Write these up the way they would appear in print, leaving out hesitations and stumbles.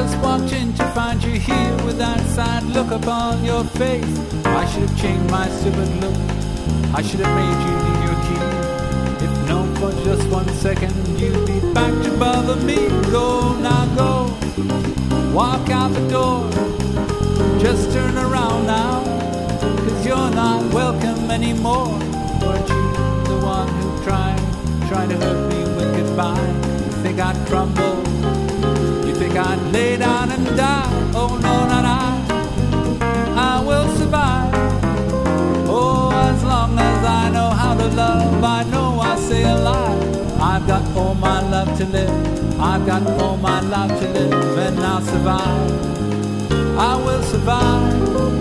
just walked in to find you here with that sad look upon your face. I should have changed my stupid look. I should have made you leave your key. If known for just 1 second, you'd be back to bother me. Go, now go, walk out the door. Just turn around now, 'cause you're not welcome anymore. Weren't you the one who tried to hurt me with goodbye? You think I'd crumble? You think I'd lay down and die? Oh no, not I will survive. Oh, as long as I know how to love, I know I stay alive. I've got all my love to live. I've got all my life to live, and I'll survive. I will survive.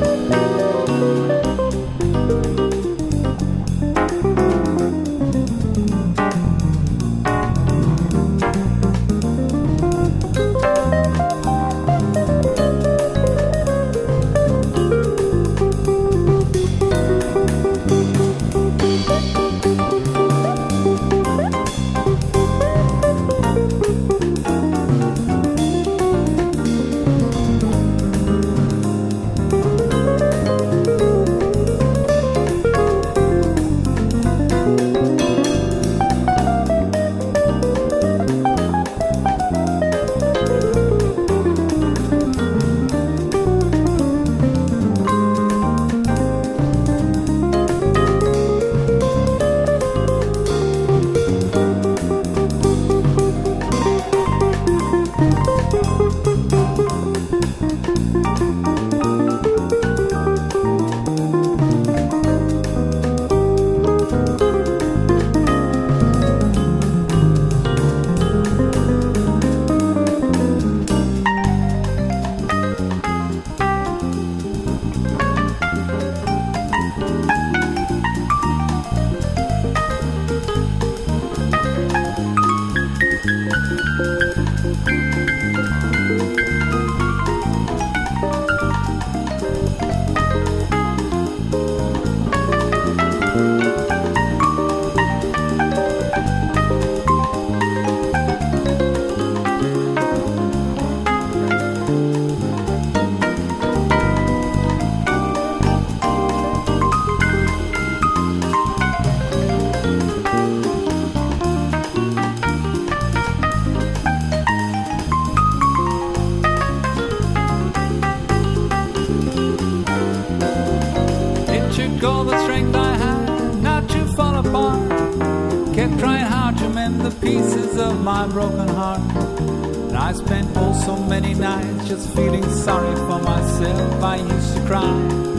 All the strength I had not to fall apart. Kept trying hard to mend the pieces of my broken heart. And I spent oh so many nights just feeling sorry for myself. I used to cry.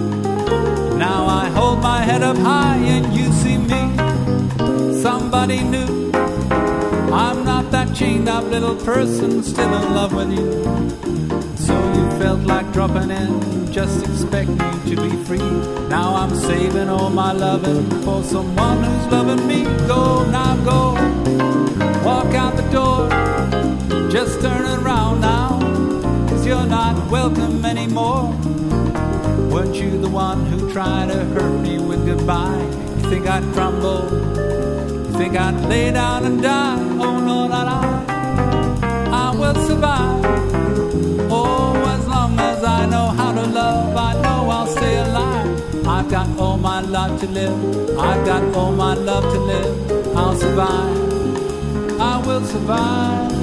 Now I hold my head up high and you see me, somebody new. I'm not that chained up little person still in love with you. So you felt like dropping in, just expect me to be free. Now I'm saving all my loving for someone who's loving me. Go, now go, walk out the door. Just turn around now, 'cause you're not welcome anymore. Weren't you the one who tried to hurt me with goodbye? You think I'd crumble? You think I'd lay down and die? Oh no, not I will survive. Oh, as long as I know how to love, I know I'll stay alive. I've got all my life to live. I've got all my love to live. I'll survive. I will survive.